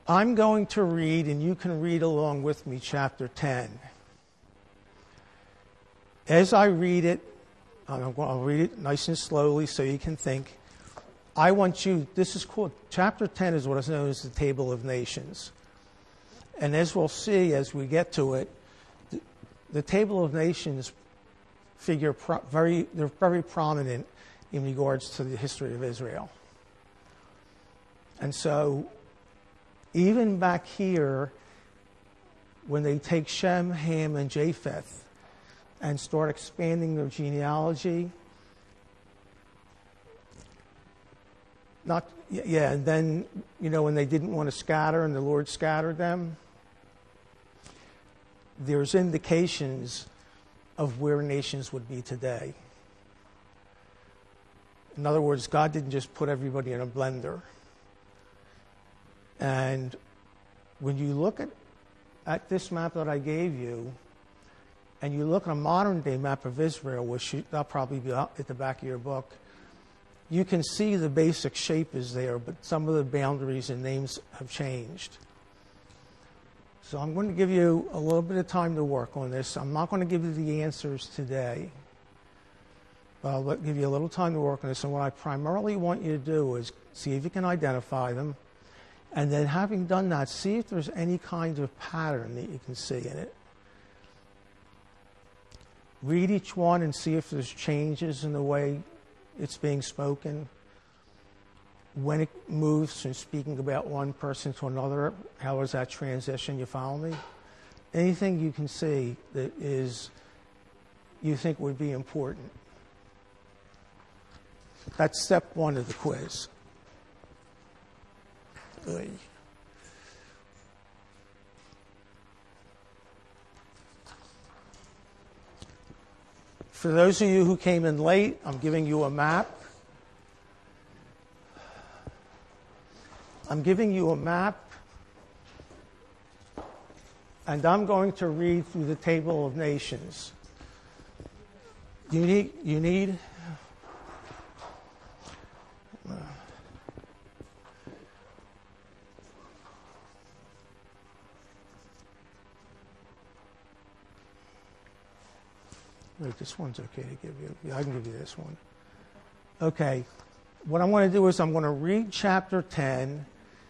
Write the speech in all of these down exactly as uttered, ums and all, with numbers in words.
I'm going to read, and you can read along with me, chapter ten. As I read it, I'm going, I'll read it nice and slowly so you can think. I want you, this is called, chapter ten is what is known as the Table of Nations. And as we'll see as we get to it, the, the Table of Nations figure pro, very, they're very prominent in regards to the history of Israel. And so, even back here, when they take Shem, Ham, and Japheth and start expanding their genealogy, not yeah, and then, you know, when they didn't want to scatter and the Lord scattered them, there's indications of where nations would be today. In other words, God didn't just put everybody in a blender. And when you look at, at this map that I gave you, and you look at a modern-day map of Israel, which you, that'll probably be at the back of your book, you can see the basic shape is there, but some of the boundaries and names have changed. So I'm going to give you a little bit of time to work on this. I'm not going to give you the answers today, but I'll give you a little time to work on this. And what I primarily want you to do is see if you can identify them, and then having done that, see if there's any kind of pattern that you can see in it. Read each one and see if there's changes in the way it's being spoken. When it moves from speaking about one person to another, how is that transition? You follow me? Anything you can see that is, you think would be important. That's step one of the quiz. Oy. For those of you who came in late, I'm giving you a map. I'm giving you a map, and I'm going to read through the Table of Nations. You need, you need, uh, wait, this one's okay to give you. Yeah, I can give you this one. Okay, what I'm going to do is I'm going to read chapter ten.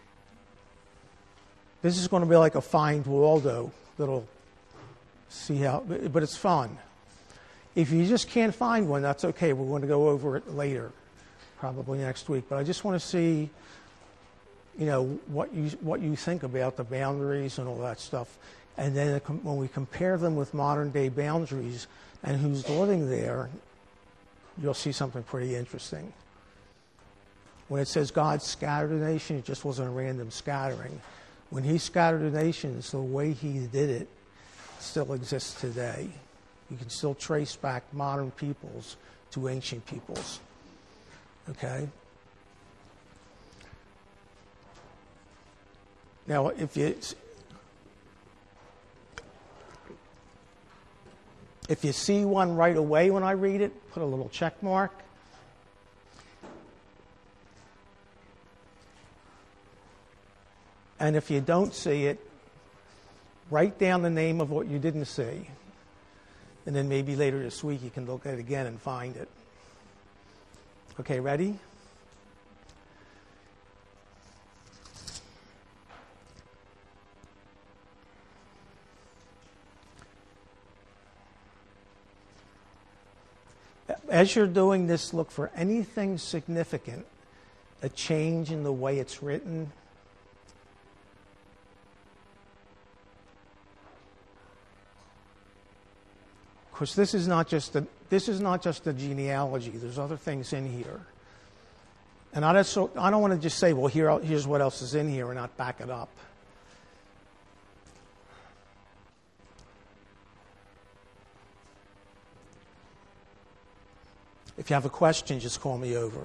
This is going to be like a Find Waldo little, see how, but it's fun. If you just can't find one, that's okay. We're going to go over it later, probably next week. But I just want to see, you know, what you what you think about the boundaries and all that stuff. And then when we compare them with modern day boundaries and who's living there, you'll see something pretty interesting. When it says God scattered the nation, it just wasn't a random scattering. When he scattered the nations, the way he did it still exists today. You can still trace back modern peoples to ancient peoples. Okay? Now, if you if you see one right away when I read it, put a little check mark. And if you don't see it, write down the name of what you didn't see. And then maybe later this week you can look at it again and find it. Okay, ready? As you're doing this, look for anything significant, a change in the way it's written. Because this is not just the this is not just the genealogy. There's other things in here, and I just I don't want to just say, well, here here's what else is in here, and not back it up. If you have a question, just call me over.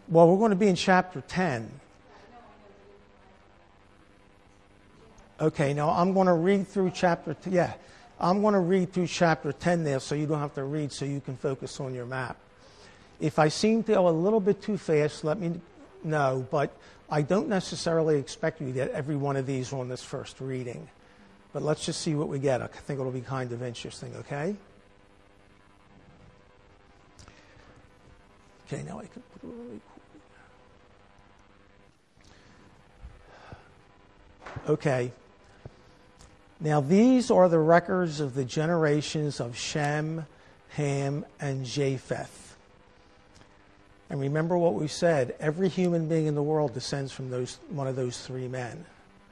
Well, we're going to be in chapter ten. Okay, now I'm going to read through chapter ten. Yeah, I'm going to read through chapter ten there so you don't have to read, so you can focus on your map. If I seem to go a little bit too fast, let me know, but I don't necessarily expect you to get every one of these on this first reading. But let's just see what we get. I think it'll be kind of interesting, okay? Okay, now I can put it really cool. Okay. Now these are the records of the generations of Shem, Ham, and Japheth. And remember what we said, every human being in the world descends from those one of those three men.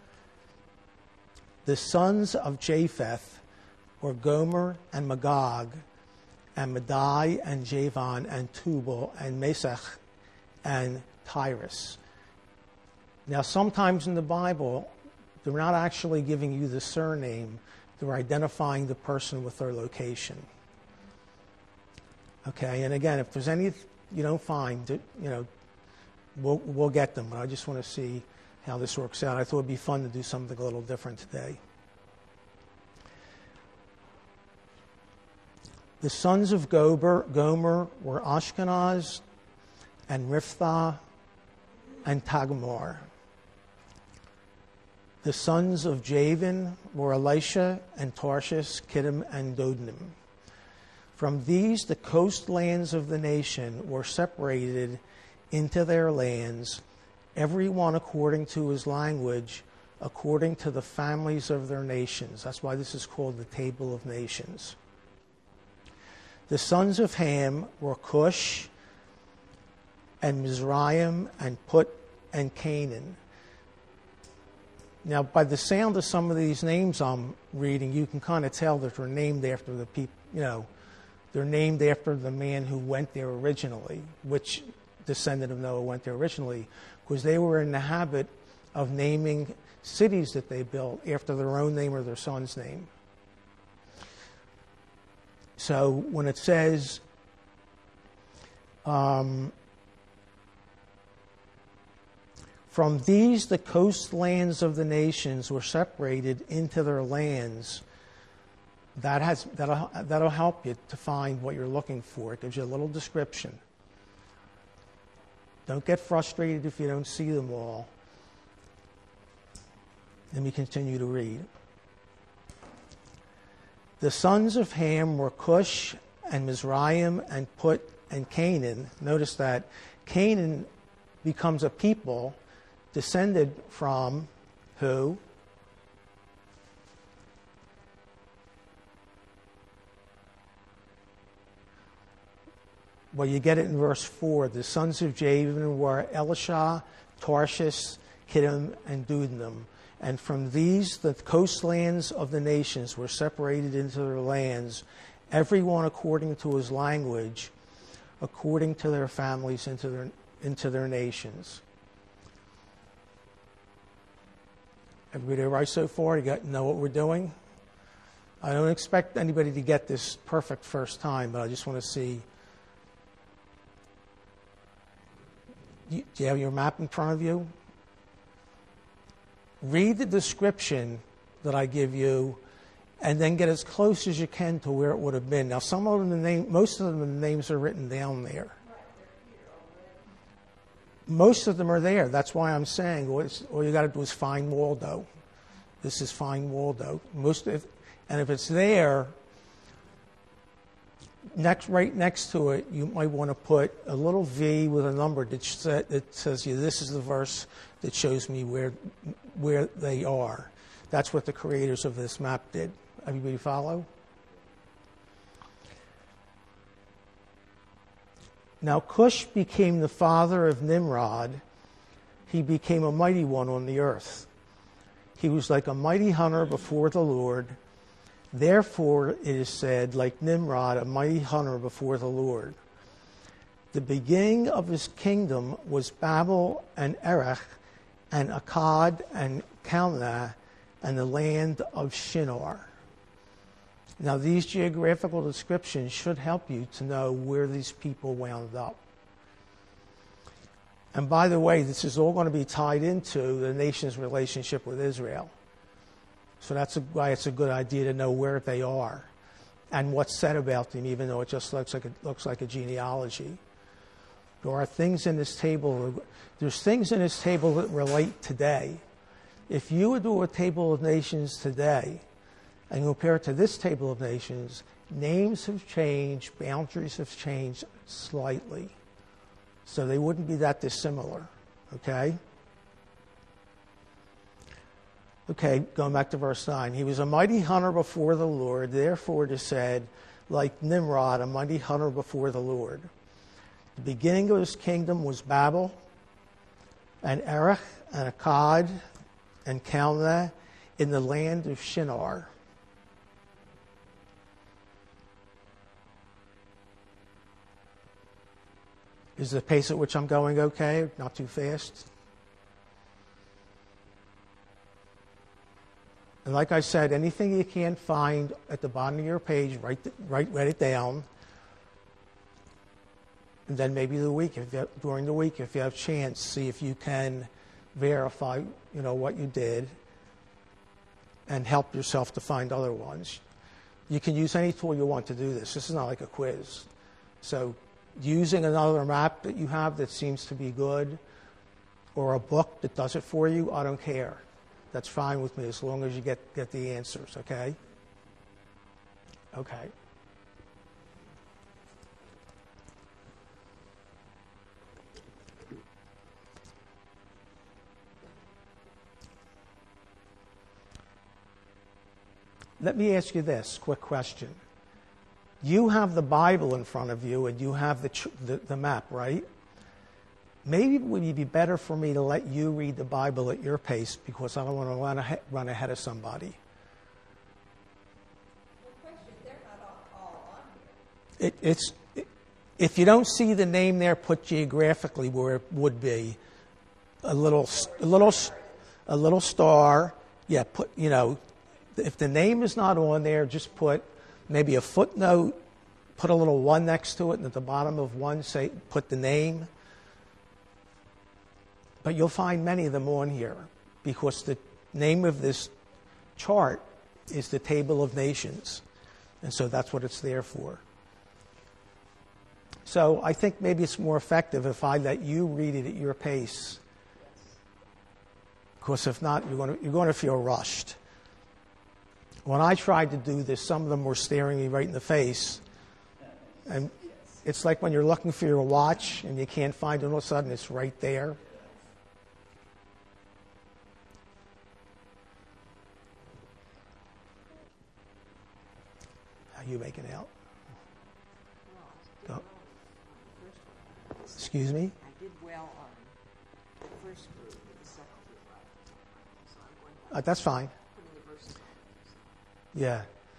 The sons of Japheth were Gomer and Magog, and Madai and Javan and Tubal and Meshech and Tyrus. Now sometimes in the Bible, they're not actually giving you the surname, they're identifying the person with their location. Okay, and again, if there's any you don't find, you know, we'll, we'll get them. But I just want to see how this works out. I thought it'd be fun to do something a little different today. The sons of Gomer, Gomer were Ashkenaz and Riphtah and Tagmor. The sons of Javan were Elisha and Tarshish, Kittim and Dodanim. From these, the coastlands of the nation were separated into their lands, every one according to his language, according to the families of their nations. That's why this is called the Table of Nations. The sons of Ham were Cush and Mizraim and Put and Canaan. Now, by the sound of some of these names I'm reading, you can kind of tell that they're named after the people, you know, they're named after the man who went there originally, which descendant of Noah went there originally, because they were in the habit of naming cities that they built after their own name or their son's name. So when it says, um, from these the coastlands of the nations were separated into their lands, That has, that'll, that'll help you to find what you're looking for. It gives you a little description. Don't get frustrated if you don't see them all. Let me continue to read. The sons of Ham were Cush and Mizraim and Put and Canaan. Notice that Canaan becomes a people descended from who? Well, you get it in verse four. The sons of Javan were Elisha, Tarshish, Kittim, and Dodanim. And from these, the coastlands of the nations were separated into their lands, every one according to his language, according to their families, into their, into their nations. Everybody all right so far? You got know what we're doing? I don't expect anybody to get this perfect first time, but I just want to see. Do you have your map in front of you? Read the description that I give you, and then get as close as you can to where it would have been. Now, some of them, the name, most of them, the names are written down there. Most of them are there. That's why I'm saying all you got to do is find Waldo. This is find Waldo. Most, if, and if it's there, next, right next to it, you might want to put a little V with a number that, set, that says, "You this is the verse that shows me where where they are." That's what the creators of this map did. Everybody follow? Now Cush became the father of Nimrod. He became a mighty one on the earth. He was like a mighty hunter before the Lord. Therefore, it is said, like Nimrod, a mighty hunter before the Lord. The beginning of his kingdom was Babel and Erech and Akkad and Calneh and the land of Shinar. Now, these geographical descriptions should help you to know where these people wound up. And by the way, this is all going to be tied into the nation's relationship with Israel. So that's a, why it's a good idea to know where they are and what's said about them, even though it just looks like a, looks like a genealogy. There are things in this table, there's things in this table that relate today. If you would do a table of nations today and compare it to this table of nations, names have changed, boundaries have changed slightly. So they wouldn't be that dissimilar, okay? Okay, going back to verse nine. He was a mighty hunter before the Lord, therefore it is said, like Nimrod, a mighty hunter before the Lord. The beginning of his kingdom was Babel, and Erech, and Akkad, and Calneh in the land of Shinar. Is the pace at which I'm going okay? Not too fast? And like I said, anything you can't find at the bottom of your page, write, write, write it down. And then maybe the week, if you, during the week, if you have a chance, see if you can verify, you know, what you did and help yourself to find other ones. You can use any tool you want to do this. This is not like a quiz. So using another map that you have that seems to be good or a book that does it for you, I don't care. That's fine with me as long as you get, get the answers, okay? Okay. Let me ask you this quick question. You have the Bible in front of you and you have the, the, the map, right? Maybe it would be better for me to let you read the Bible at your pace because I don't want to run ahead, run ahead of somebody. Well, question, they're not all, all on here. It, it's, it, if you don't see the name there put geographically where it would be, a little, a little, a little star, yeah, put, you know, if the name is not on there, just put maybe a footnote, put a little one next to it, and at the bottom of one, say, put the name. But you'll find many of them on here because the name of this chart is the Table of Nations. And so that's what it's there for. So I think maybe it's more effective if I let you read it at your pace. Because if not, you're going to, you're going to feel rushed. When I tried to do this, some of them were staring me right in the face. And it's like when you're looking for your watch and you can't find it, all of a sudden it's right there. How you making out? Go. Excuse me? I did well on the first group, but the second group, so I'm going to Uh, that's fine. put in the verses. Yeah.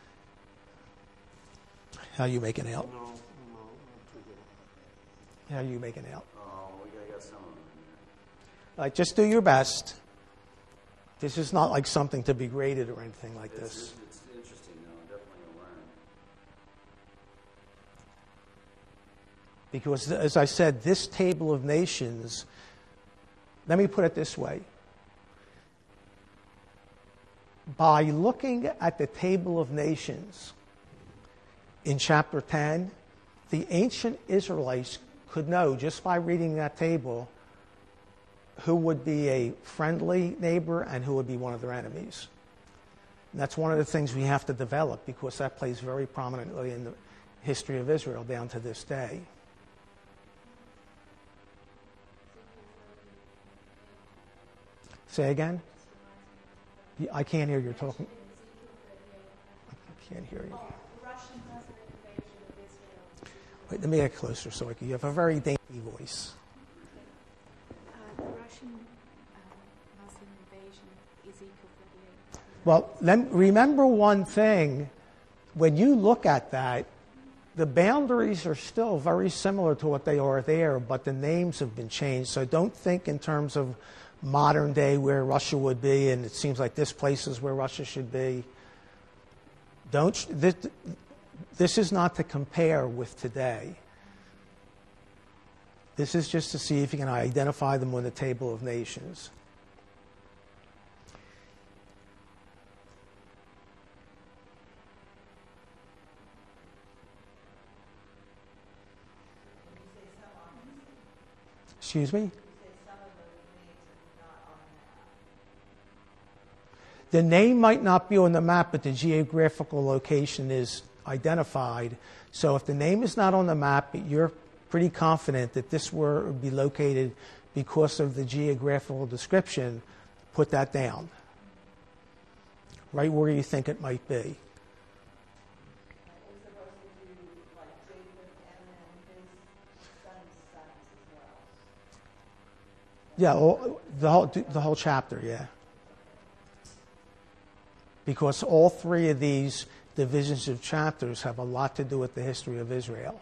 How you making out? No, no, not too good. How you making out? Oh, we got, got some of them in there. Like, just do your best. This is not like something to be graded or anything like It's, this. it's interesting, though. I'm definitely going to learn. Because, as I said, this table of nations, let me put it this way. By looking at the table of nations in chapter ten, the ancient Israelites could know just by reading that table who would be a friendly neighbor and who would be one of their enemies. And that's one of the things we have to develop because that plays very prominently in the history of Israel down to this day. Say again? I can't hear you talking. I can't hear you. Wait, let me get closer so I can. You have a very dainty voice. Uh, the Russian uh, Muslim invasion, Ezekiel thirty-eight. Well, let, remember one thing. When you look at that, the boundaries are still very similar to what they are there, but the names have been changed. So don't think in terms of modern day where Russia would be, and it seems like this place is where Russia should be. Don't this, this is not to compare with today. This is just to see if you can identify them on the table of nations. Excuse me? The name might not be on the map, but the geographical location is identified. So if the name is not on the map, you're pretty confident that this would be located because of the geographical description. Put that down. Right where you think it might be. Yeah, all, the whole the whole chapter, yeah. Because all three of these divisions of chapters have a lot to do with the history of Israel.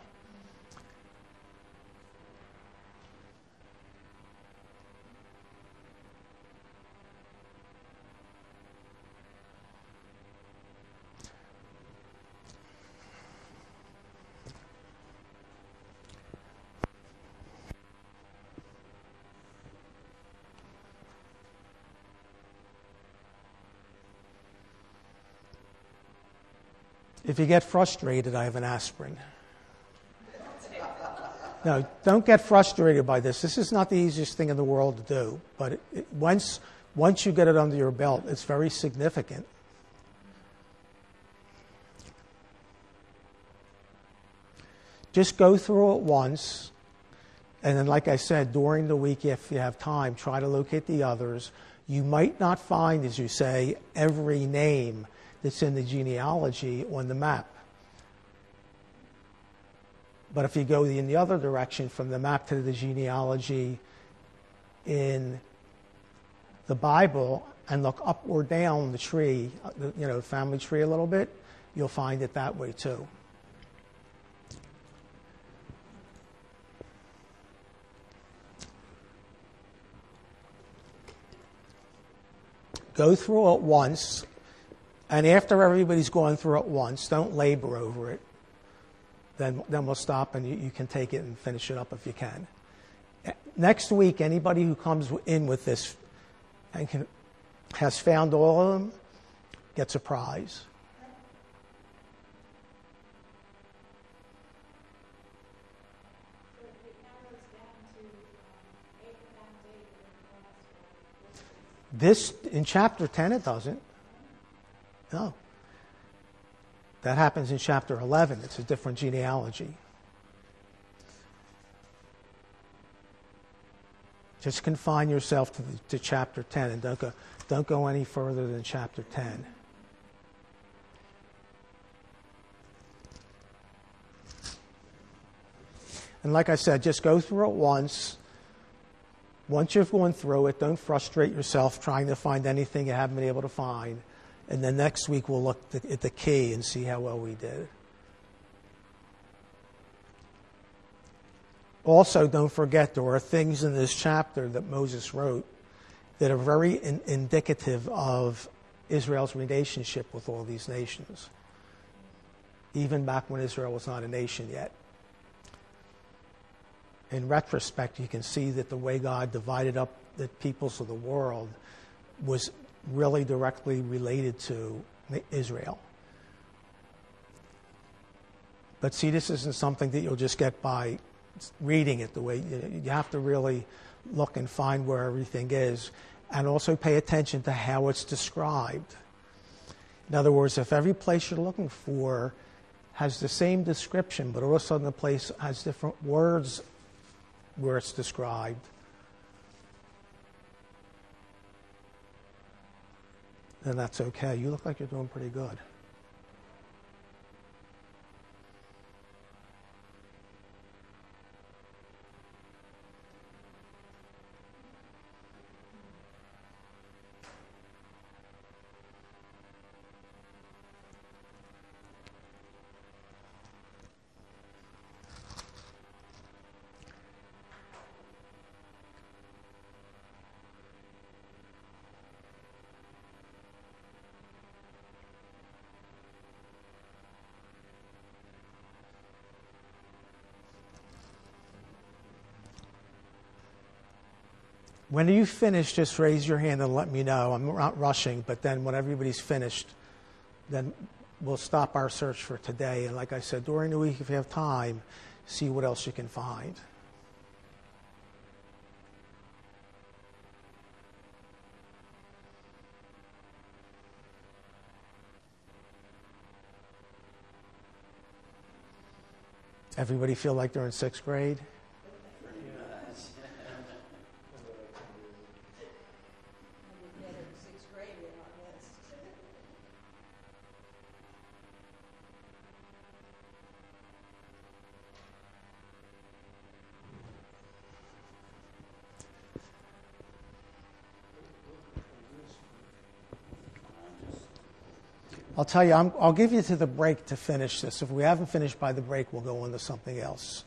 If you get frustrated, I have an aspirin. No, don't get frustrated by this. This is not the easiest thing in the world to do, but it, it, once once you get it under your belt, it's very significant. Just go through it once, and then, like I said, during the week, if you have time, try to locate the others. You might not find, as you say, every name that's in the genealogy on the map. But if you go in the other direction, from the map to the genealogy in the Bible, and look up or down the tree, you know, the family tree a little bit, you'll find it that way too. Go through it once. And after everybody's gone through it once, don't labor over it. Then, then we'll stop and you, you can take it and finish it up if you can. Next week, anybody who comes in with this and can, has found all of them gets a prize. This, in chapter ten, it doesn't. No. That happens in chapter eleven. It's a different genealogy. Just confine yourself to, the, to chapter ten and don't go, don't go any further than chapter ten. And like I said, just go through it once. Once you've gone through it, don't frustrate yourself trying to find anything you haven't been able to find. And then next week we'll look at the key and see how well we did. Also, don't forget there are things in this chapter that Moses wrote that are very in- indicative of Israel's relationship with all these nations, even back when Israel was not a nation yet. In retrospect, you can see that the way God divided up the peoples of the world was really directly related to Israel. But see, this isn't something that you'll just get by reading it the way you, you have to really look and find where everything is, and also pay attention to how it's described. In other words, if every place you're looking for has the same description, but all of a sudden the place has different words where it's described, then that's okay. You look like you're doing pretty good. When you finish, just raise your hand and let me know. I'm not rushing, but then when everybody's finished, then we'll stop our search for today. And like I said, during the week, if you have time, see what else you can find. Everybody feel like they're in sixth grade? I'll tell you, I'm, I'll give you to the break to finish this. If we haven't finished by the break, we'll go on to something else.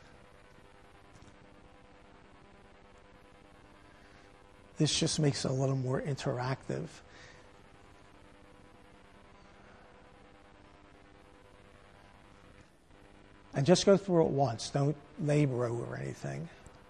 This just makes it a little more interactive. And just go through it once. Don't labor over anything.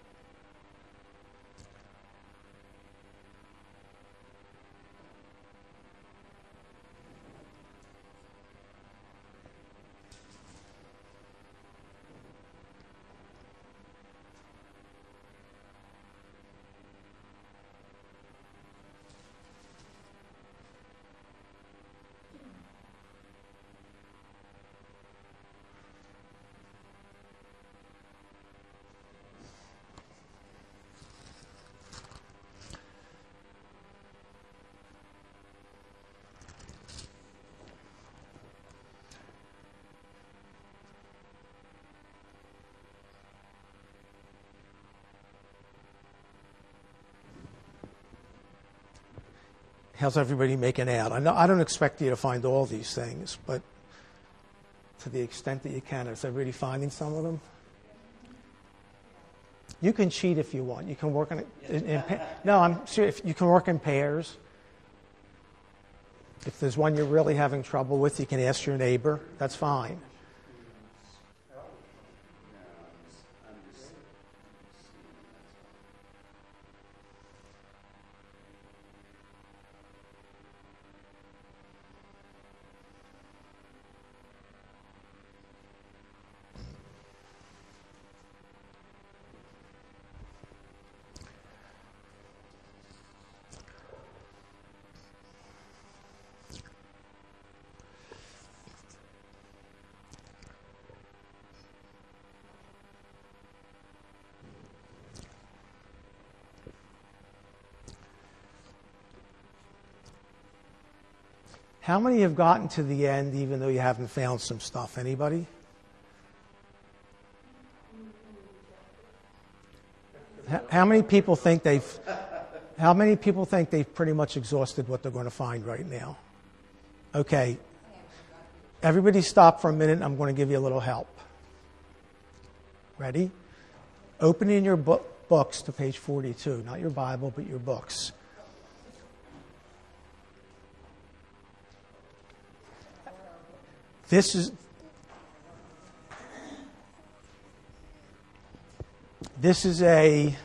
How's everybody making out? I know I don't expect you to find all these things, but to the extent that you can, is everybody finding some of them? You can cheat if you want. You can work in, in, in no, I'm serious. You can work in pairs. If there's one you're really having trouble with, you can ask your neighbor. That's fine. How many have gotten to the end even though you haven't found some stuff? Anybody? How many people think they've how many people think they've pretty much exhausted what they're going to find right now? Okay. Everybody stop for a minute. I'm going to give you a little help. Ready? Open in your book, books to page forty-two. Not your Bible, but your books. This is this is a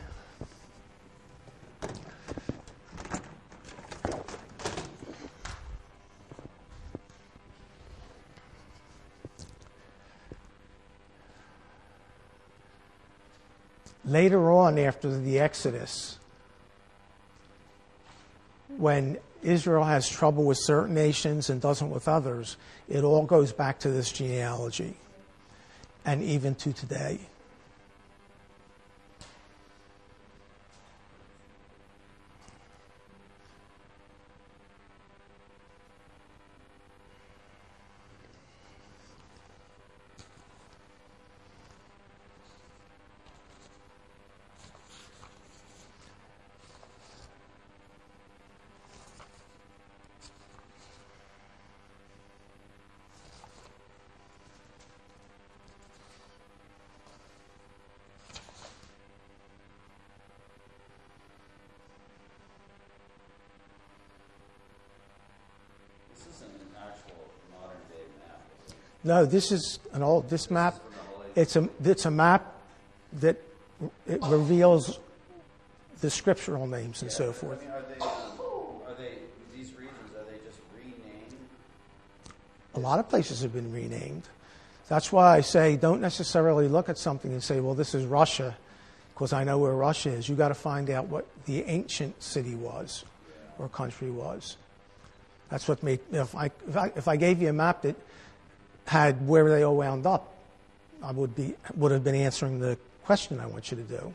later on after the Exodus, when Israel has trouble with certain nations and doesn't with others, it all goes back to this genealogy, and even to today. No, this is an old, this map, it's a, it's a map that it reveals the scriptural names and Yeah, so but, forth. I mean, are they, um, are they, these regions, are they just renamed? A lot of places have been renamed. That's why I say don't necessarily look at something and say, well, this is Russia, because I know where Russia is. You've got to find out what the ancient city was or country was. That's what made, if I, if I, if I gave you a map that had where they all wound up, I would be, would have been answering the question I want you to do. Yeah, no.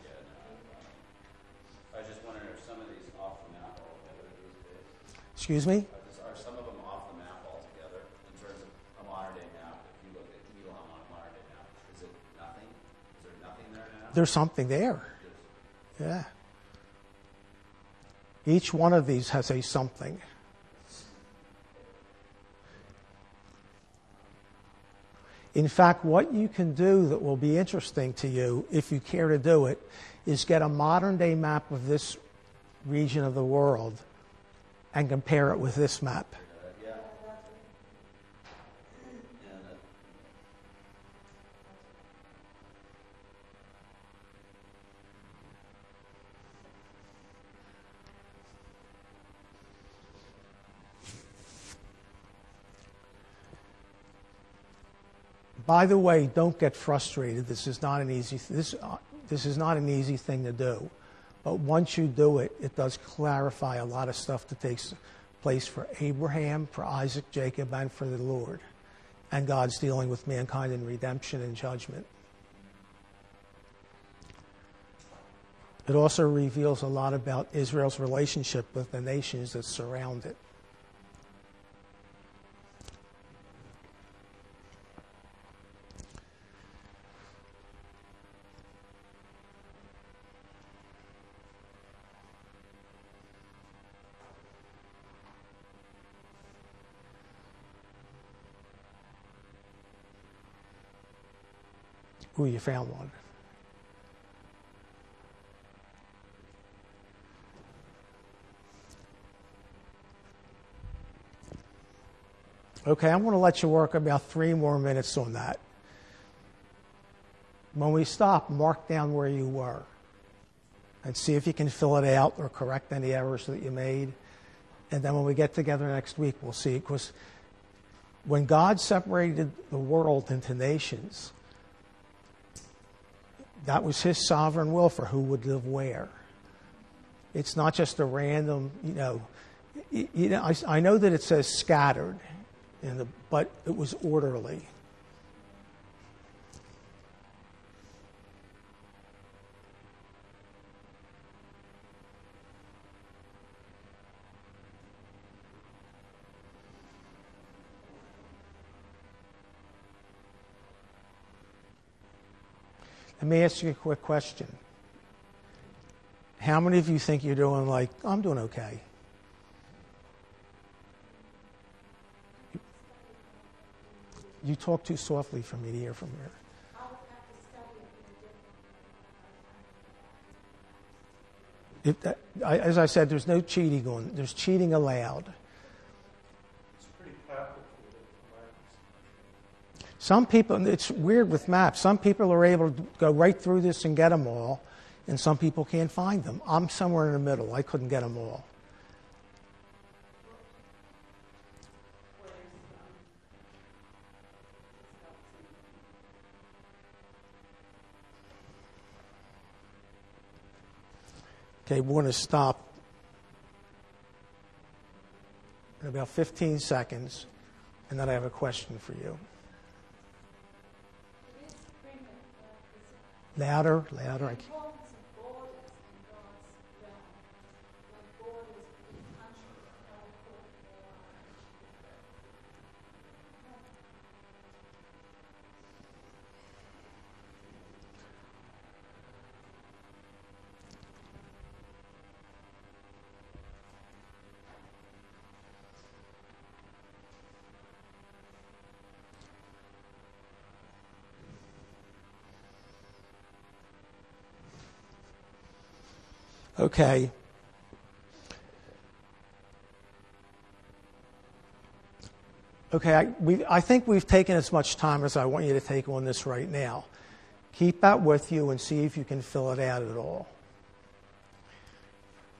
I was just wondering, are some of these off the map altogether these days? Excuse me? Are, this, are some of them off the map altogether in terms of a modern day map? If you look at Elam on a modern day map, is it nothing? Is there nothing there now? There's something there. Yeah. Each one of these has a something. In fact, what you can do that will be interesting to you, if you care to do it, is get a modern day map of this region of the world and compare it with this map. Uh, yeah. And, uh, By the way, don't get frustrated. This is not an easy this uh, this is not an easy thing to do. But once you do it, it does clarify a lot of stuff that takes place for Abraham, for Isaac, Jacob, and for the Lord. And God's dealing with mankind in redemption and judgment. It also reveals a lot about Israel's relationship with the nations that surround it. Ooh, you found one. Okay, I'm going to let you work about three more minutes on that. When we stop, mark down where you were and see if you can fill it out or correct any errors that you made. And then when we get together next week, we'll see. Because when God separated the world into nations, that was his sovereign will for who would live where. It's not just a random, you know, you, you know. I, I know that it says scattered, in the, but it was orderly. Let me ask you a quick question. How many of you think you're doing like, I'm doing okay? You talk too softly for me to hear from here. If that, I, as I said, there's no cheating on. There's cheating allowed. It's pretty complicated. Some people, it's weird with maps. Some people are able to go right through this and get them all, and some people can't find them. I'm somewhere in the middle. I couldn't get them all. Okay, we're going to stop in about fifteen seconds, and then I have a question for you. Louder, louder. I can't. Okay. Okay, I, we, I think we've taken as much time as I want you to take on this right now. Keep that with you and see if you can fill it out at all.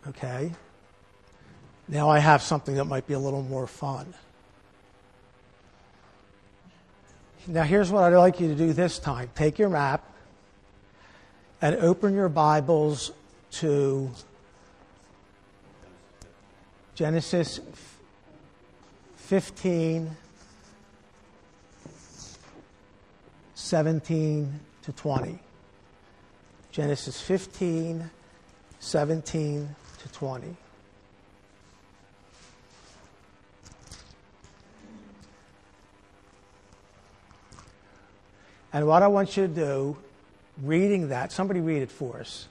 Okay? Now I have something that might be a little more fun. Now here's what I'd like you to do this time. Take your map and open your Bibles to Genesis fifteen, seventeen to twenty. Genesis fifteen, seventeen to twenty. And what I want you to do, reading that, somebody read it for us.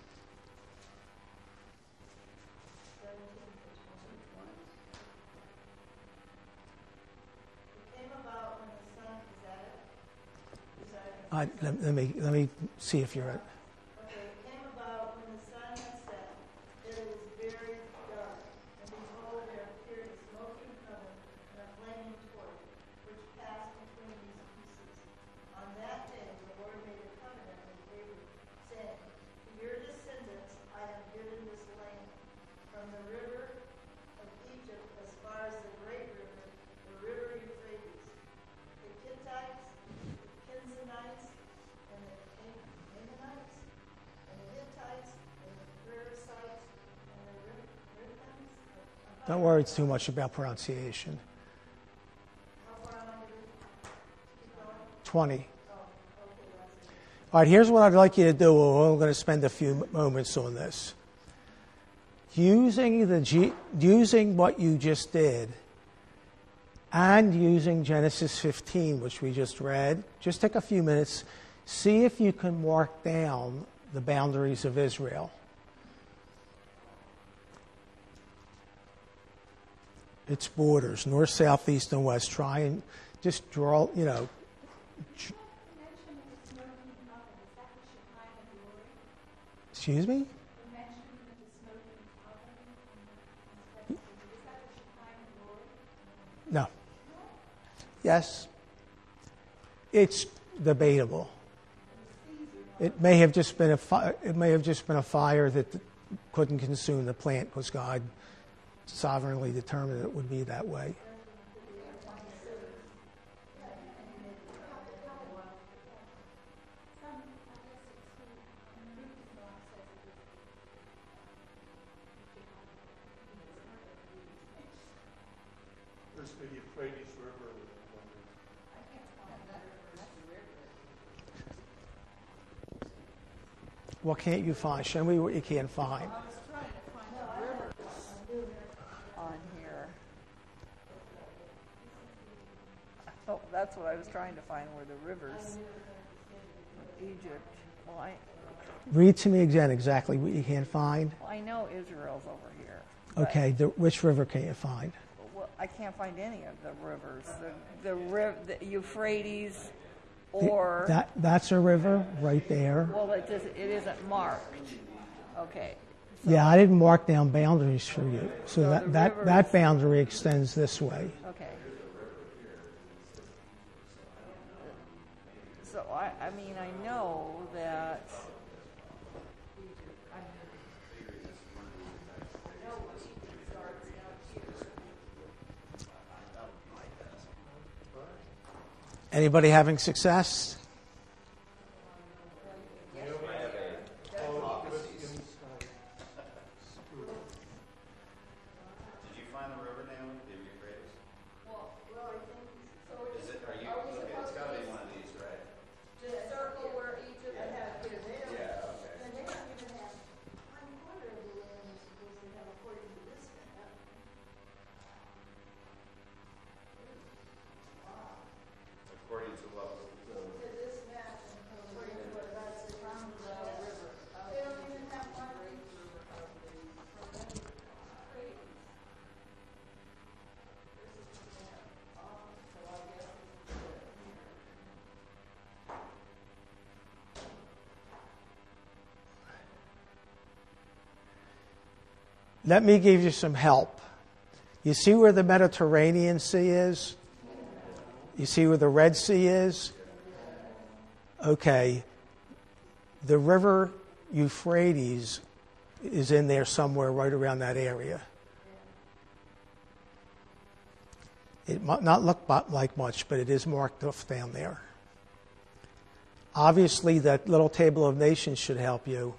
Uh, let, let me let me see if you're at. Okay, it came about when the sun had set that it was very dark, and behold, there appeared a smoking oven and a flaming torch, which passed between these pieces. On that day, the Lord made a covenant with Abram, saying, "To your descendants I have given this land, from the river of Egypt as far as the great river, the river Euphrates, the Hittites, the Kenites, and the Canaanites, and the Hittites, and the Perizzites, and the Rephaims." Don't worry too much about pronunciation. How far am I going to keep going? twenty. Oh, okay, that's it. All right, here's what I'd like you to do. We're only going to spend a few moments on this. Using the G, using what you just did, and using Genesis fifteen, which we just read, just take a few minutes. See if you can mark down the boundaries of Israel. Its borders, north, south, east, and west. Try and just draw, you know. tr- Excuse me? No. Yes. It's debatable. It may have just been a fi- it may have just been a fire that couldn't consume the plant because God sovereignly determined it would be that way. There's the Euphrates River. What can't you find? Show me what you can't find. On here. Oh, that's what I was trying to find, where the rivers of Egypt. Well, I, Read to me again exactly what you can't find. well, I know Israel's over here. but- Okay, the, which river can you find? Well, I can't find any of the rivers. The the, riv, the Euphrates, or That that's a river right there. well, it just, it isn't marked. Okay. Yeah, I didn't mark down boundaries for you. So, So that, the that, that rivers- boundary extends this way. Okay. So I, I mean, I know that. Anybody having success? Did you find the river name, the Euphrates? Well, well, I think so. Is it, are you, okay, it's gotta be one of these, right? Just circle where Egypt had it there. Yeah, okay. And they don't even have one quarter of the land they're supposed to have according to this map. According to what? To this map, and according to what that's around the river. They don't even have one. Let me give you some help. You see where the Mediterranean Sea is? You see where the Red Sea is? Okay. The river Euphrates is in there somewhere right around that area. It might not look like much, but it is marked off down there. Obviously, that little table of nations should help you.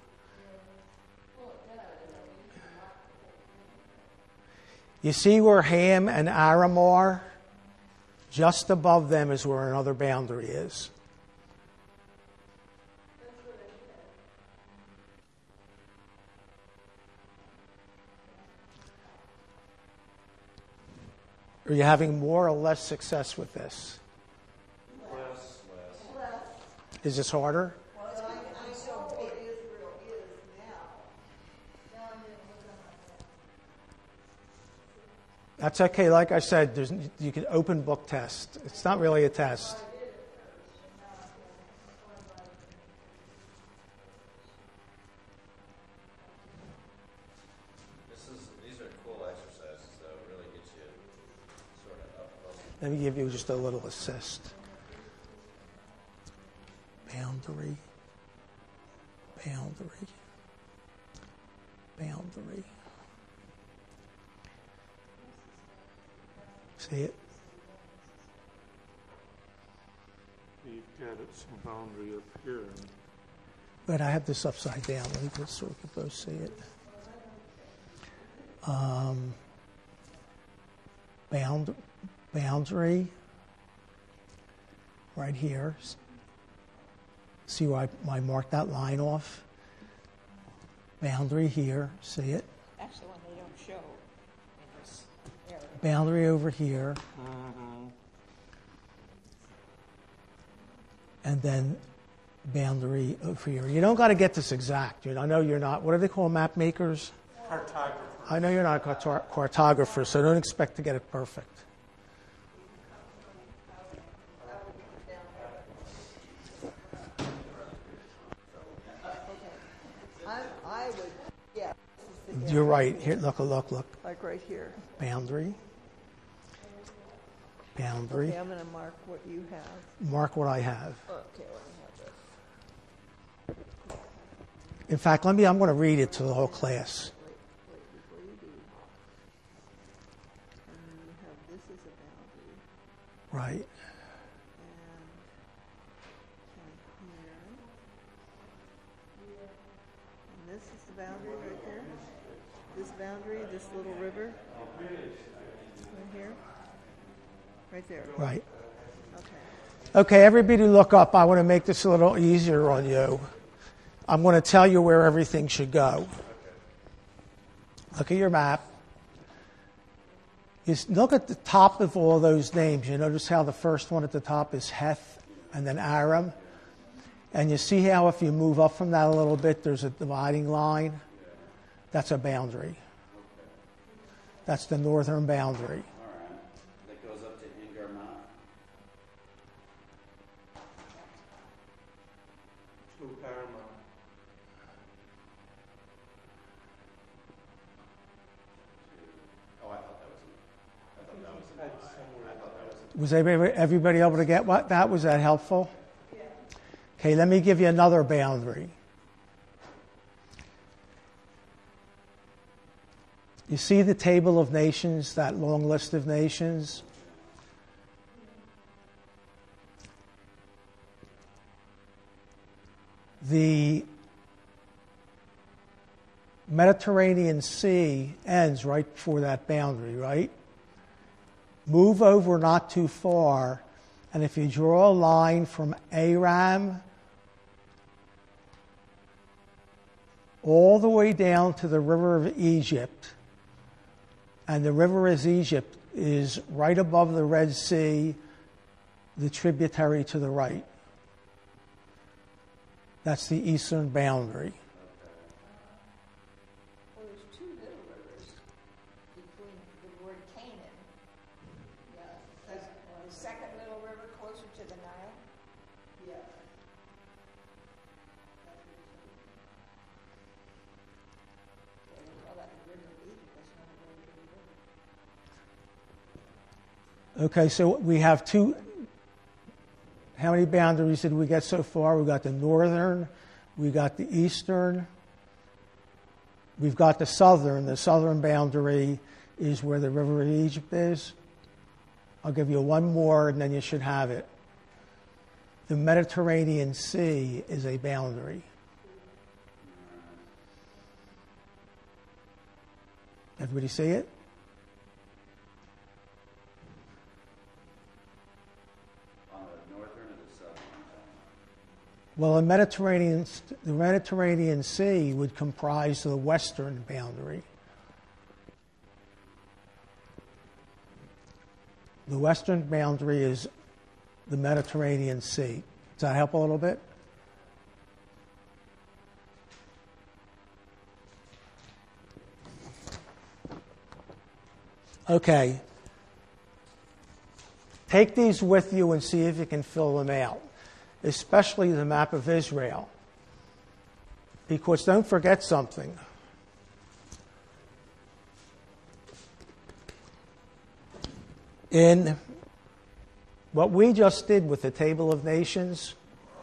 You see where Ham and Aram are? Just above them is where another boundary is. Are you having more or less success with this? Less. Less. Is this harder? Well, I, I know what Israel is now. Now I'm going to look on my map. That's okay. Like I said, there's, you can open book test. It's not really a test. This is, these are cool exercises, though. It really gets you sort of up close. Let me give you just a little assist. Boundary. Boundary. Boundary. See it? You've got it, some boundary up here. But I have this upside down. Let me just so we can both see it. Um, bound, boundary. Right here. See where I, I marked that line off? Boundary here. See it? That's the one they don't show in this area. Boundary over here. Mm-hmm. And then boundary over here. You don't got to get this exact. You know, I know you're not. What do they call map makers? Cartographer. I know you're not a carto- cartographer, so don't expect to get it perfect. I, I would, yeah. This is the You're area, right. Here, look, look, look. like right here. Boundary. Boundary. Okay, I'm going to mark what you have. Mark what I have. Okay, let me have this. In fact, let me. I'm going to read it to the whole class. Wait, wait, before you do. And then you have this as a boundary. Right. And, okay, here. And this is the boundary right there. This boundary, this little river. Right here. Right there. Right. Okay. Okay, everybody look up. I want to make this a little easier on you. I'm going to tell you where everything should go. Look at your map. You look at the top of all those names. You notice how the first one at the top is Heth and then Aram. And you see how if you move up from that a little bit, there's a dividing line. That's a boundary. That's the northern boundary. All right. That goes up to Ingarmount. To Paramount. Oh, I thought that was, I thought that was, That's somewhere. I thought that was. Was everybody, everybody able to get what that? Was that helpful? Okay, let me give you another boundary. You see the table of nations, that long list of nations? The Mediterranean Sea ends right before that boundary, right? Move over not too far, and if you draw a line from Aram all the way down to the river of Egypt, and the river of Egypt is right above the Red Sea, the tributary to the right. That's the eastern boundary. Well, there's two little rivers between the word Canaan. Yeah. Is the second little river closer to the Nile? Yeah. Well, that river of Egypt, that's not a very big river. Okay, so we have two. How many boundaries did we get so far? We got the northern, we got the eastern, we've got the southern. The southern boundary is where the river of Egypt is. I'll give you one more, and then you should have it. The Mediterranean Sea is a boundary. Everybody see it? On the northern or the southern? Well, the Mediterranean, the Mediterranean Sea would comprise the western boundary. The western boundary is the Mediterranean Sea. Does that help a little bit? Okay. Take these with you and see if you can fill them out, especially the map of Israel. Because don't forget something. In what we just did with the Table of Nations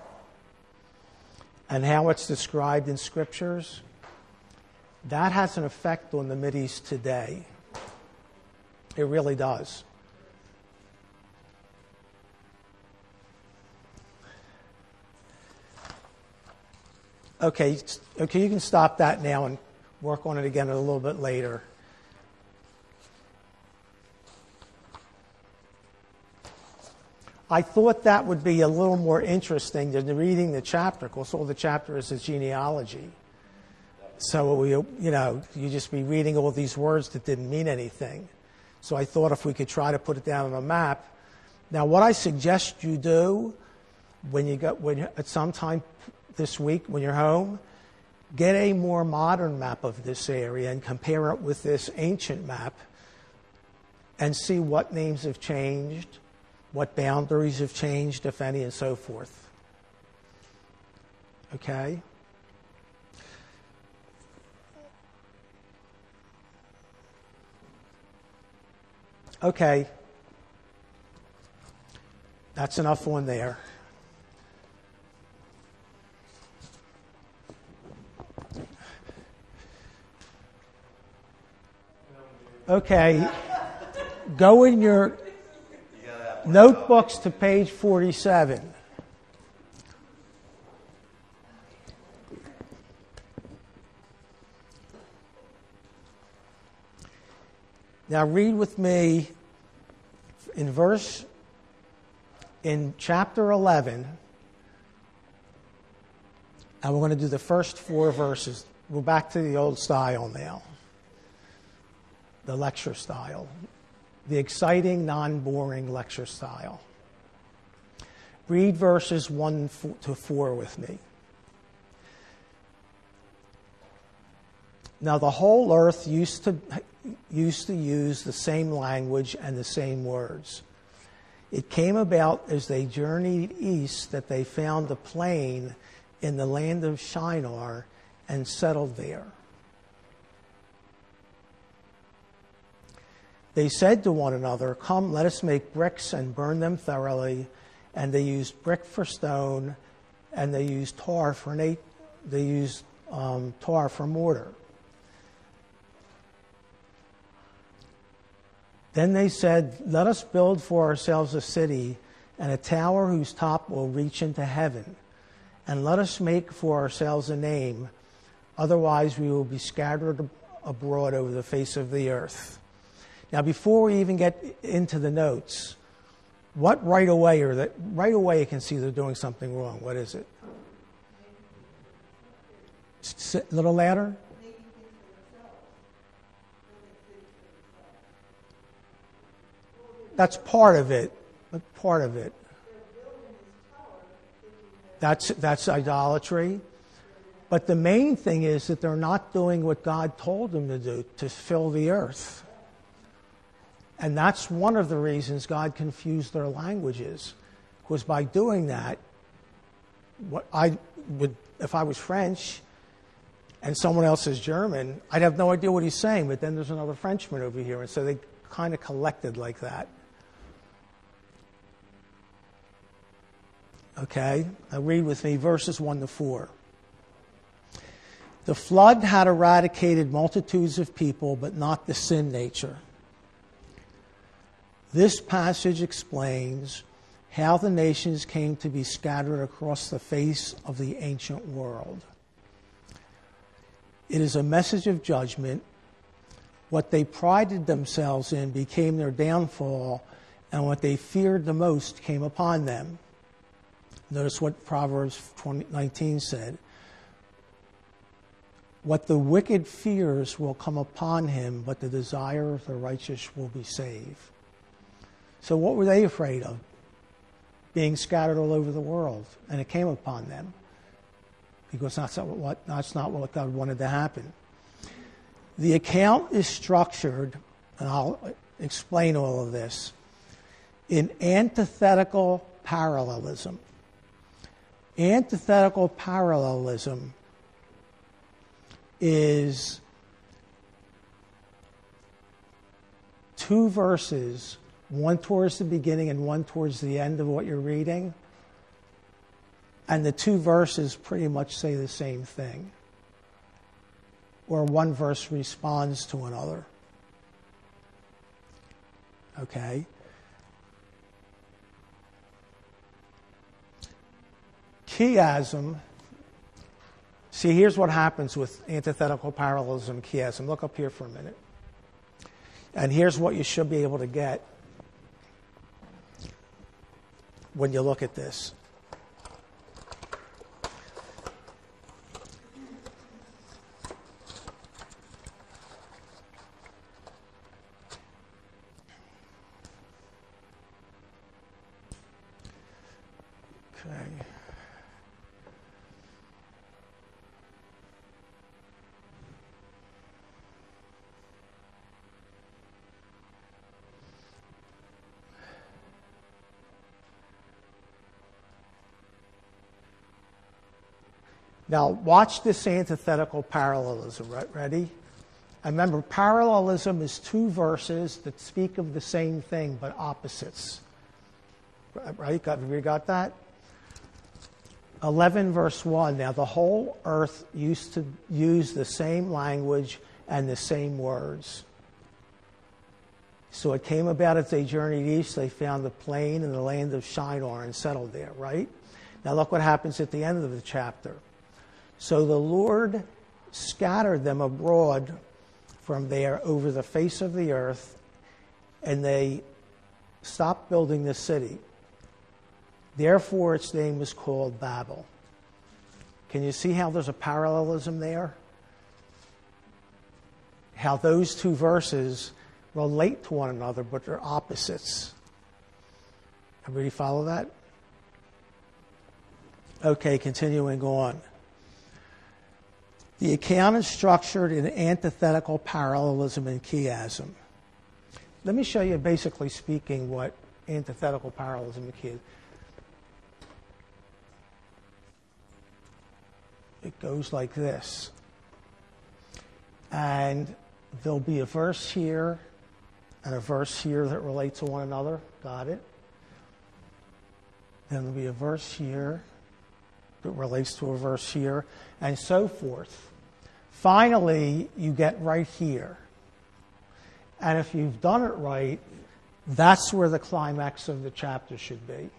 and how it's described in Scriptures, that has an effect on the Mideast today. It really does. Okay, okay, you can stop that now and work on it again a little bit later. I thought that would be a little more interesting than reading the chapter, because all the chapter is a genealogy. So, we, you know, you just be reading all these words that didn't mean anything. So I thought if we could try to put it down on a map. Now, what I suggest you do when you go, when you, at some time this week when you're home, get a more modern map of this area and compare it with this ancient map and see what names have changed, what boundaries have changed, if any, and so forth. Okay? Okay. That's enough on there. Okay. Go in your notebooks to page forty-seven. Now read with me in verse, in chapter eleven, and we're going to do the first four verses. We're back to the old style now, the lecture style, the exciting, non-boring lecture style. Read verses one to four with me. Now the whole earth used to used to use the same language and the same words. It came about as they journeyed east that they found a plain in the land of Shinar and settled there. They said to one another, "Come, let us make bricks and burn them thoroughly." And they used brick for stone, and they used tar for na- they used um, tar for mortar. Then they said, "Let us build for ourselves a city and a tower whose top will reach into heaven. And let us make for ourselves a name, otherwise we will be scattered abroad over the face of the earth." Now, before we even get into the notes, what right away or that right away you can see they're doing something wrong? What is it? A little louder. That's part of it. Part of it. That's that's idolatry. But the main thing is that they're not doing what God told them to do, to fill the earth. And that's one of the reasons God confused their languages. Was by doing that, what I would, if I was French and someone else is German, I'd have no idea what he's saying, but then there's another Frenchman over here. And so they kind of collected like that. Okay, now read with me verses one to four. The flood had eradicated multitudes of people, but not the sin nature. This passage explains how the nations came to be scattered across the face of the ancient world. It is a message of judgment. What they prided themselves in became their downfall, and what they feared the most came upon them. Notice what Proverbs nineteen said. What the wicked fears will come upon him, but the desire of the righteous will be saved. So what were they afraid of? Being scattered all over the world, and it came upon them. Because that's not what, that's not what God wanted to happen. The account is structured, and I'll explain all of this, in antithetical parallelism. Antithetical parallelism is two verses, one towards the beginning and one towards the end of what you're reading, and the two verses pretty much say the same thing, or one verse responds to another. Okay? Chiasm. See, here's what happens with antithetical parallelism, chiasm. Look up here for a minute. And here's what you should be able to get when you look at this. Okay. Now, watch this antithetical parallelism. Right? Ready? And remember, parallelism is two verses that speak of the same thing but opposites. Right? Got, you got that? eleven verse one. Now, the whole earth used to use the same language and the same words. So it came about as they journeyed east, they found the plain and the land of Shinar and settled there, right? Now, look what happens at the end of the chapter. So the Lord scattered them abroad from there over the face of the earth, and they stopped building the city. Therefore, its name was called Babel. Can you see how there's a parallelism there? How those two verses relate to one another, but they're opposites. Everybody follow that? Okay, continuing on. The account is structured in antithetical parallelism and chiasm. Let me show you, basically speaking, what antithetical parallelism and chiasm. It goes like this. And there'll be a verse here and a verse here that relate to one another. Got it? Then there'll be a verse here that relates to a verse here, and so forth. Finally, you get right here. And if you've done it right, that's where the climax of the chapter should be.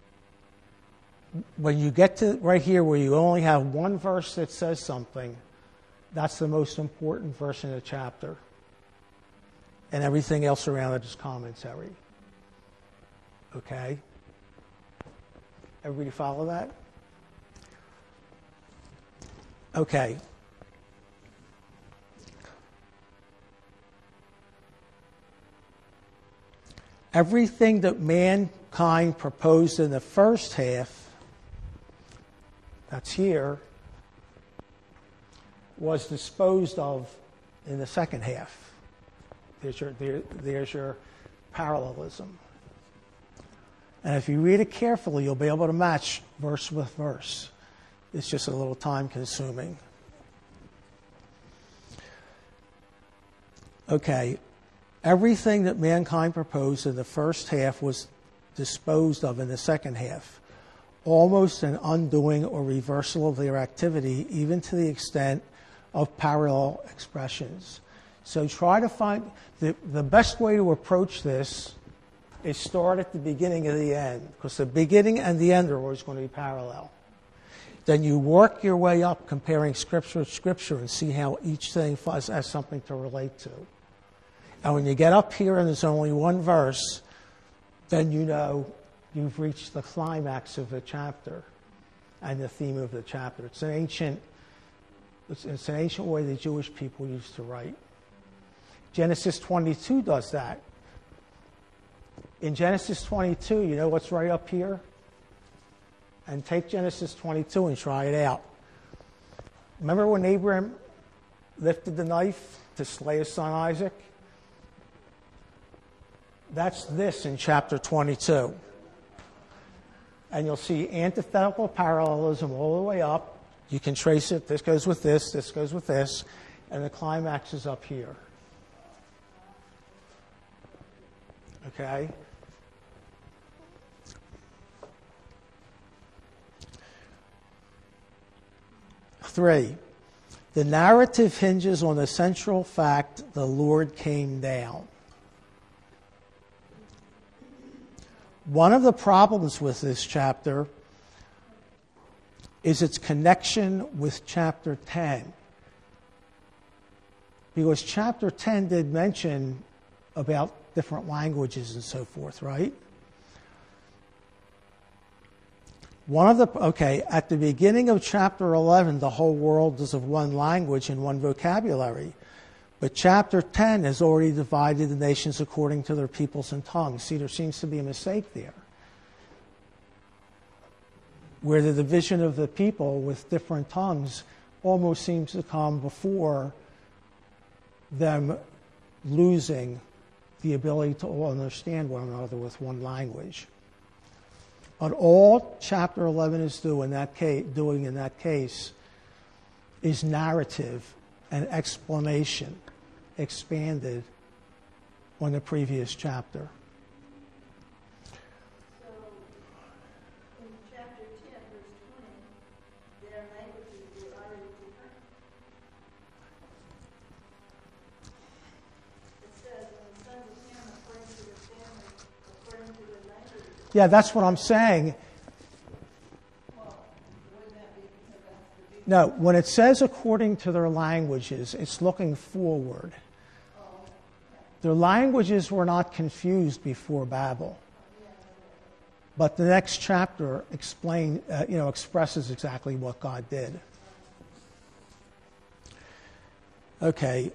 When you get to right here where you only have one verse that says something, that's the most important verse in the chapter. And everything else around it is commentary. Okay? Everybody follow that? Okay. Everything that mankind proposed in the first half, that's here, was disposed of in the second half. There's your, there, there's your parallelism. And if you read it carefully, you'll be able to match verse with verse. It's just a little time consuming. Okay. Everything that mankind proposed in the first half was disposed of in the second half. Almost an undoing or reversal of their activity, even to the extent of parallel expressions. So try to find, the, the best way to approach this is start at the beginning of the end, because the beginning and the end are always going to be parallel. Then you work your way up comparing scripture with scripture and see how each thing has something to relate to. And when you get up here and there's only one verse, then you know you've reached the climax of the chapter and the theme of the chapter. It's an ancient, it's, it's an ancient way the Jewish people used to write. Genesis twenty-two does that. In Genesis twenty-two, you know what's right up here? And take Genesis twenty-two and try it out. Remember when Abraham lifted the knife to slay his son Isaac? That's this in chapter twenty-two. And you'll see antithetical parallelism all the way up. You can trace it. This goes with this, this goes with this, and the climax is up here. Okay? Three, the narrative hinges on the central fact the Lord came down. One of the problems with this chapter is its connection with chapter ten. Because chapter ten did mention about different languages and so forth, right? One of the, okay, at the beginning of chapter eleven, the whole world is of one language and one vocabulary. But chapter ten has already divided the nations according to their peoples and tongues. See, there seems to be a mistake there, where the division of the people with different tongues almost seems to come before them losing the ability to all understand one another with one language. But all chapter eleven is doing in that case, doing in that case is narrative and explanation expanded on the previous chapter. So, in chapter ten, verse twenty, their languages were utterly different. It says, and the sons of Ham, according to their families, according to their languages. Yeah, that's what I'm saying. No, when it says according to their languages, it's looking forward. Their languages were not confused before Babel. But the next chapter explain, uh, you know, expresses exactly what God did. Okay.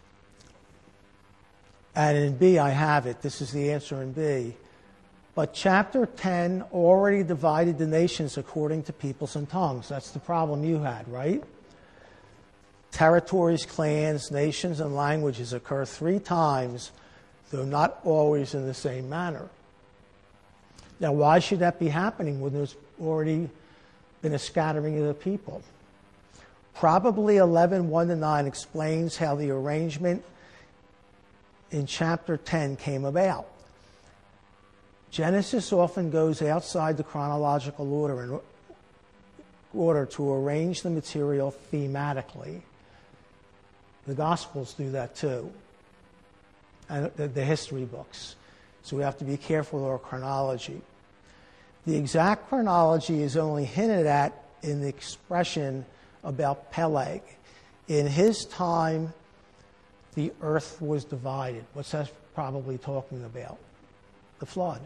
And in B, I have it. This is the answer in B. But chapter ten already divided the nations according to peoples and tongues. That's the problem you had, right? Territories, clans, nations, and languages occur three times, though not always in the same manner. Now, why should that be happening when there's already been a scattering of the people? Probably eleven, one to nine explains how the arrangement in chapter ten came about. Genesis often goes outside the chronological order in order to arrange the material thematically. The Gospels do that too, and the, the history books. So we have to be careful with our chronology. The exact chronology is only hinted at in the expression about Peleg. In his time, the earth was divided. What's that probably talking about? The flood.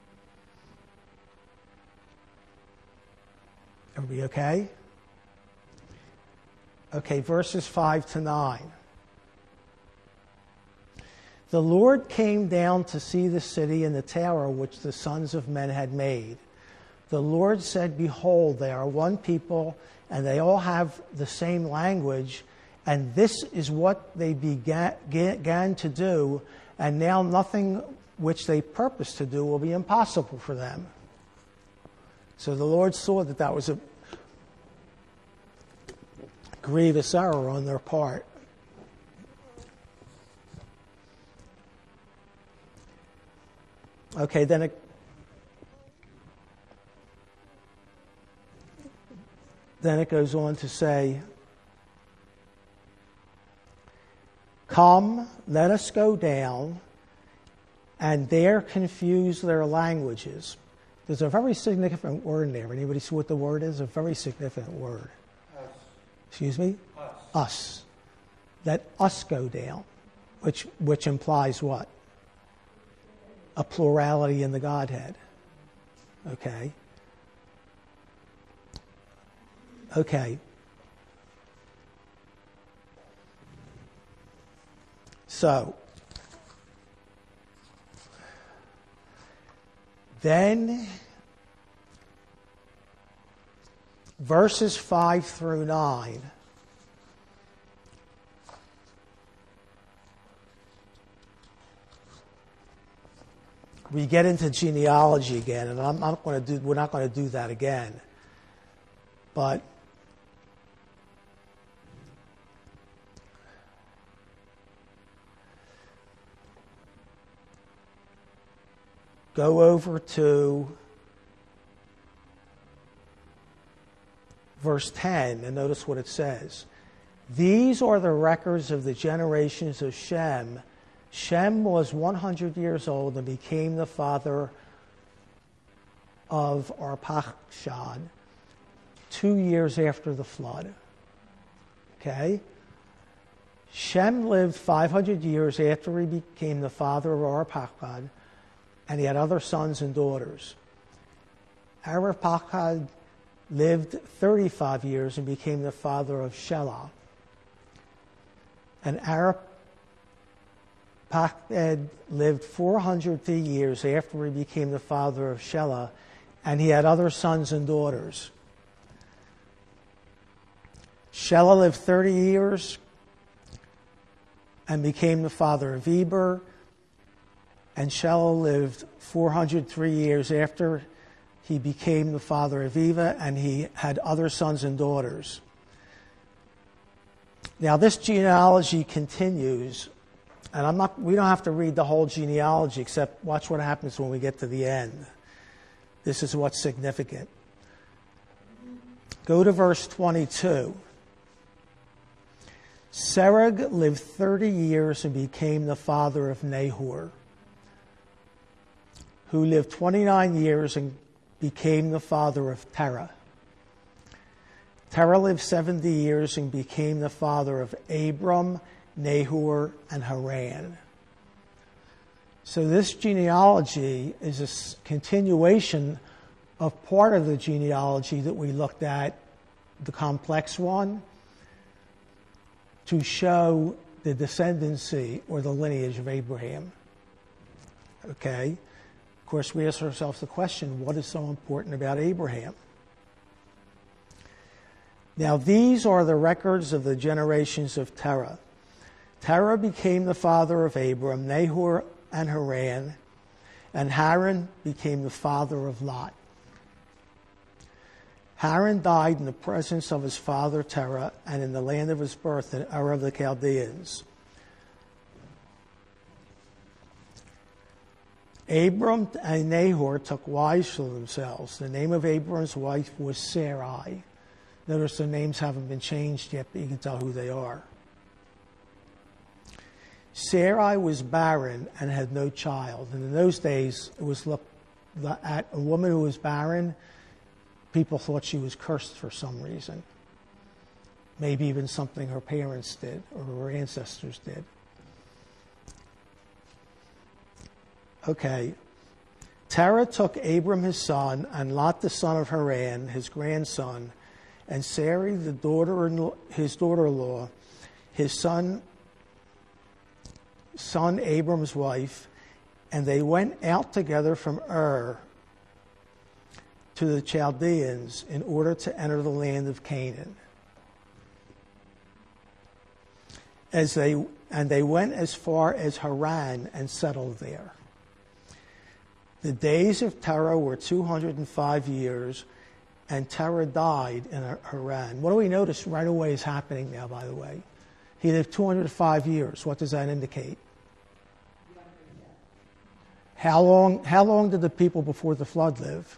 Everybody okay? Okay, verses five to nine. The Lord came down to see the city and the tower which the sons of men had made. The Lord said, behold, they are one people, and they all have the same language, and this is what they began, began to do, and now nothing which they purpose to do will be impossible for them. So the Lord saw that that was a grievous error on their part. Okay, then it, then it goes on to say, Come, let us go down, and there confuse their languages. There's a very significant word in there. Anybody see what the word is? A very significant word. Us. Excuse me? Us. Us. Let us go down, which which implies what? A plurality in the Godhead. Okay. Okay. So, then, verses five through nine. We get into genealogy again, and I'm not going to do. We're not going to do that again. But go over to verse ten and notice what it says. These are the records of the generations of Shem. Shem was one hundred years old and became the father of Arpachshad two years after the flood. Okay? Shem lived five hundred years after he became the father of Arpachshad, and he had other sons and daughters. Arpachshad lived thirty-five years and became the father of Shelah. And Arpachshad lived four hundred years after he became the father of Shelah, and he had other sons and daughters. Shelah lived thirty years and became the father of Eber, and Shelah lived four hundred three years after he became the father of Eva, and he had other sons and daughters. Now, this genealogy continues, and I'm not, we don't have to read the whole genealogy, except watch what happens when we get to the end. This is what's significant. Go to verse twenty-two. Serug lived thirty years and became the father of Nahor, who lived twenty-nine years and became the father of Terah. Terah lived seventy years and became the father of Abram, Nahor, and Haran. So this genealogy is a continuation of part of the genealogy that we looked at, the complex one, to show the descendancy or the lineage of Abraham. Okay? Of course, we ask ourselves the question, what is so important about Abraham? Now, these are the records of the generations of Terah. Terah became the father of Abram, Nahor, and Haran, and Haran became the father of Lot. Haran died in the presence of his father Terah and in the land of his birth in Ur of the Chaldeans. Abram and Nahor took wives for themselves. The name of Abram's wife was Sarai. Notice the names haven't been changed yet, but you can tell who they are. Sarai was barren and had no child. And in those days, it was looked at a woman who was barren. People thought she was cursed for some reason. Maybe even something her parents did or her ancestors did. Okay. Terah took Abram his son and Lot the son of Haran, his grandson, and Sarai the daughter, his daughter-in-law, his son, son Abram's wife, and they went out together from Ur to the Chaldeans in order to enter the land of Canaan. As they and they went as far as Haran and settled there. The days of Terah were two hundred five years, and Terah died in Haran. What do we notice right away is happening now, by the way? He lived two hundred five years. What does that indicate? How long, how long did the people before the flood live?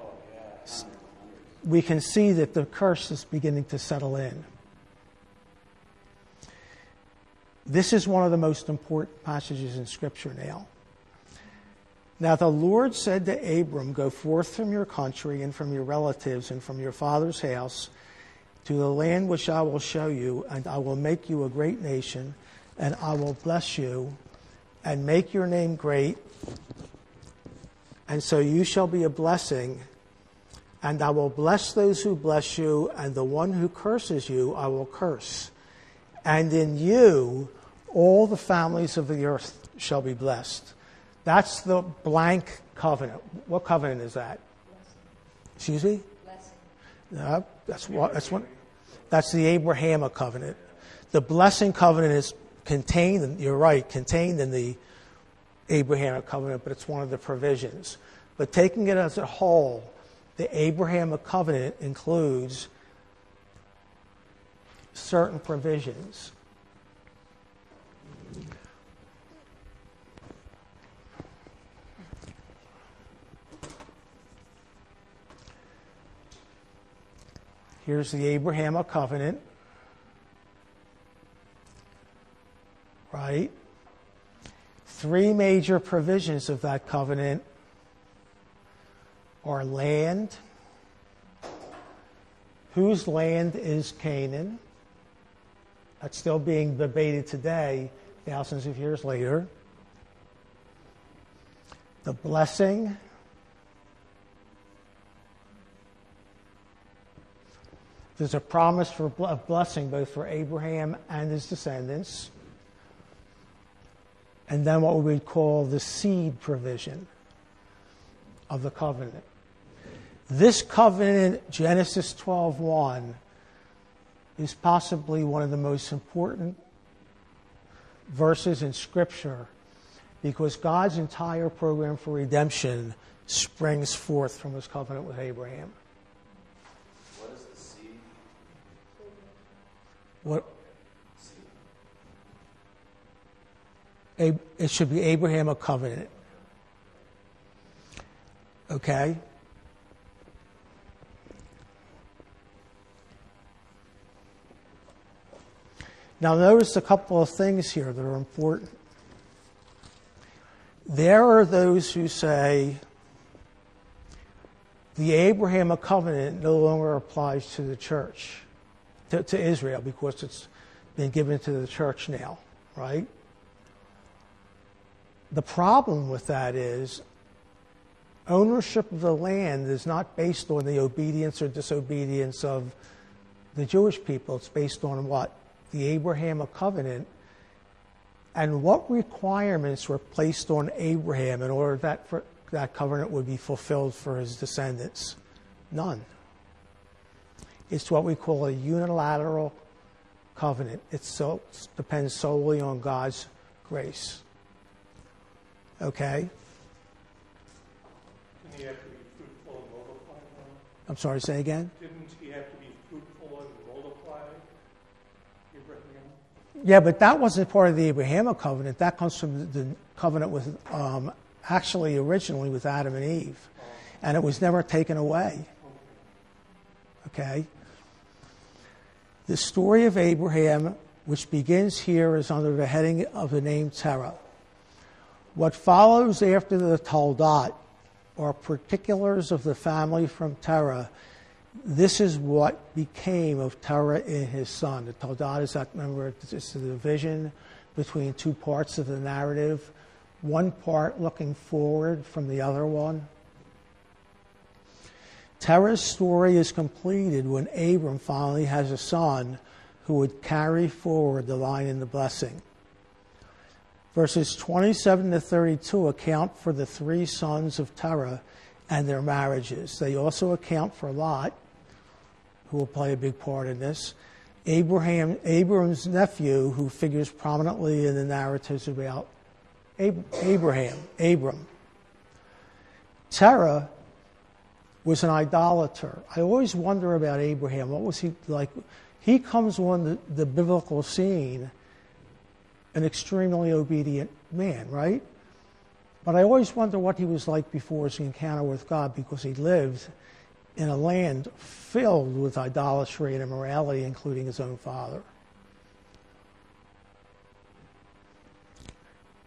We can see that the curse is beginning to settle in. This is one of the most important passages in Scripture now. Now the Lord said to Abram, go forth from your country and from your relatives and from your father's house to the land which I will show you, and I will make you a great nation, and I will bless you and make your name great, and so you shall be a blessing, and I will bless those who bless you, and the one who curses you I will curse. And in you all the families of the earth shall be blessed. That's the blank covenant. What covenant is that? Blessing. Excuse me? Blessing. No, that's what. That's what. That's the Abrahamic covenant. The blessing covenant is contained. In, you're right, contained in the Abrahamic covenant, but it's one of the provisions. But taking it as a whole, the Abrahamic covenant includes certain provisions. Here's the Abrahamic covenant, right? Three major provisions of that covenant are land. Whose land is Canaan? That's still being debated today, thousands of years later. The blessing. There's a promise for a blessing both for Abraham and his descendants. And then what we would call the seed provision of the covenant. This covenant, Genesis twelve one, is possibly one of the most important verses in Scripture because God's entire program for redemption springs forth from his covenant with Abraham. What is the seed? What? A, it should be Abrahamic covenant. Okay? Now notice a couple of things here that are important. There are those who say the Abrahamic covenant no longer applies to the church, to, to Israel, because it's been given to the church now, right? The problem with that is ownership of the land is not based on the obedience or disobedience of the Jewish people. It's based on what? The Abrahamic covenant. And what requirements were placed on Abraham in order that for, that covenant would be fulfilled for his descendants? None. It's what we call a unilateral covenant. It so, depends solely on God's grace. Okay? Didn't he have to be fruitful and multiply? Now? I'm sorry, say again? Didn't he have to be fruitful and multiply, Abraham? Yeah, but that wasn't part of the Abrahamic covenant. That comes from the covenant with, um, actually originally with Adam and Eve. Oh. And it was never taken away. Okay? The story of Abraham, which begins here, is under the heading of the name Terah. What follows after the Toldot are particulars of the family from Terah. This is what became of Terah and his son. The Toldot is that, remember, it's the division between two parts of the narrative, one part looking forward from the other one. Terah's story is completed when Abram finally has a son who would carry forward the line in the blessing. Verses twenty-seven to thirty-two account for the three sons of Terah and their marriages. They also account for Lot, who will play a big part in this, Abraham, Abram's nephew, who figures prominently in the narratives about Ab- Abraham, Abram. Terah was an idolater. I always wonder about Abraham. What was he like? He comes on the, the biblical scene, an extremely obedient man, right? But I always wonder what he was like before his encounter with God, because he lived in a land filled with idolatry and immorality, including his own father.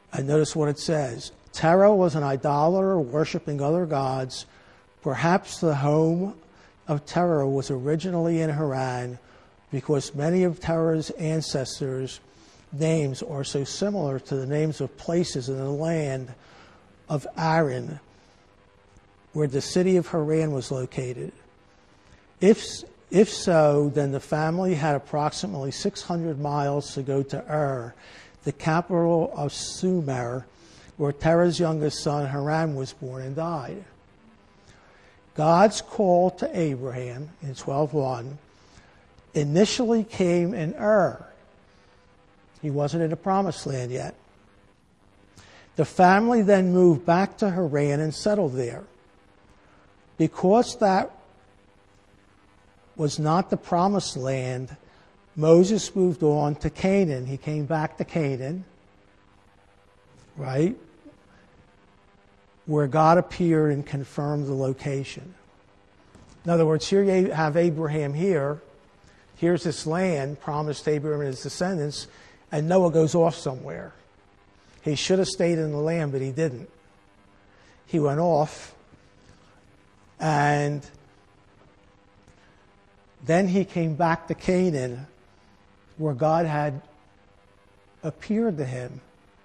And notice what it says. Terah was an idolater worshiping other gods. Perhaps the home of Terah was originally in Haran, because many of Terah's ancestors' names are so similar to the names of places in the land of Aran, where the city of Haran was located. If, if so, then the family had approximately six hundred miles to go to Ur, the capital of Sumer, where Terah's youngest son Haran was born and died. God's call to Abraham in twelve one initially came in Ur. He wasn't in the promised land yet. The family then moved back to Haran and settled there. Because that was not the promised land, Moses moved on to Canaan. He came back to Canaan, right, where God appeared and confirmed the location. In other words, here you have Abraham here. Here's this land promised to Abraham and his descendants, and Noah goes off somewhere. He should have stayed in the land, but he didn't. He went off, and then he came back to Canaan, where God had appeared to him.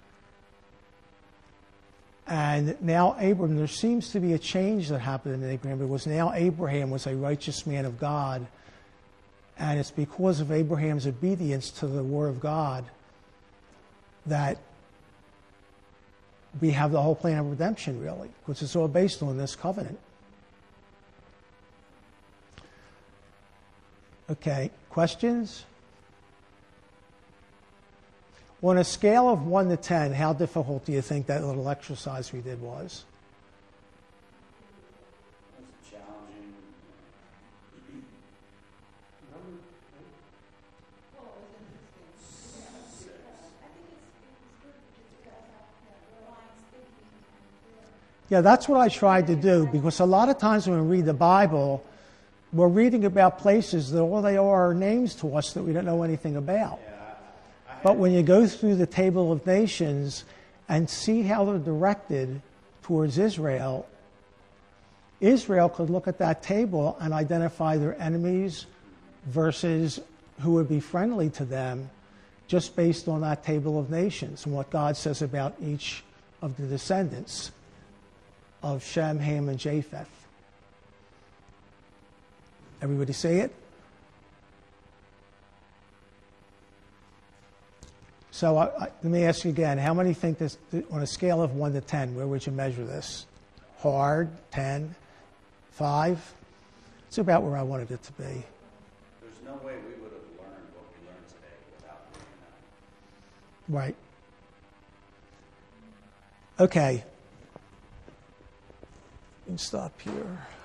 And now Abraham, there seems to be a change that happened in Abraham, because now Abraham was a righteous man of God. And it's because of Abraham's obedience to the word of God that we have the whole plan of redemption, really, because it's all based on this covenant. Okay, questions? On a scale of one to ten, how difficult do you think that little exercise we did was? It's challenging. Yeah, that's what I tried to do, because a lot of times when we read the Bible, we're reading about places that all they are are names to us that we don't know anything about. But when you go through the table of nations and see how they're directed towards Israel, Israel could look at that table and identify their enemies versus who would be friendly to them, just based on that table of nations and what God says about each of the descendants of Shem, Ham, and Japheth. Everybody say it? So I, I, let me ask you again, how many think this, on a scale of one to ten, where would you measure this? Hard, ten, five? It's about where I wanted it to be. There's no way we would have learned what we learned today without doing that. Right. Okay. You can stop here.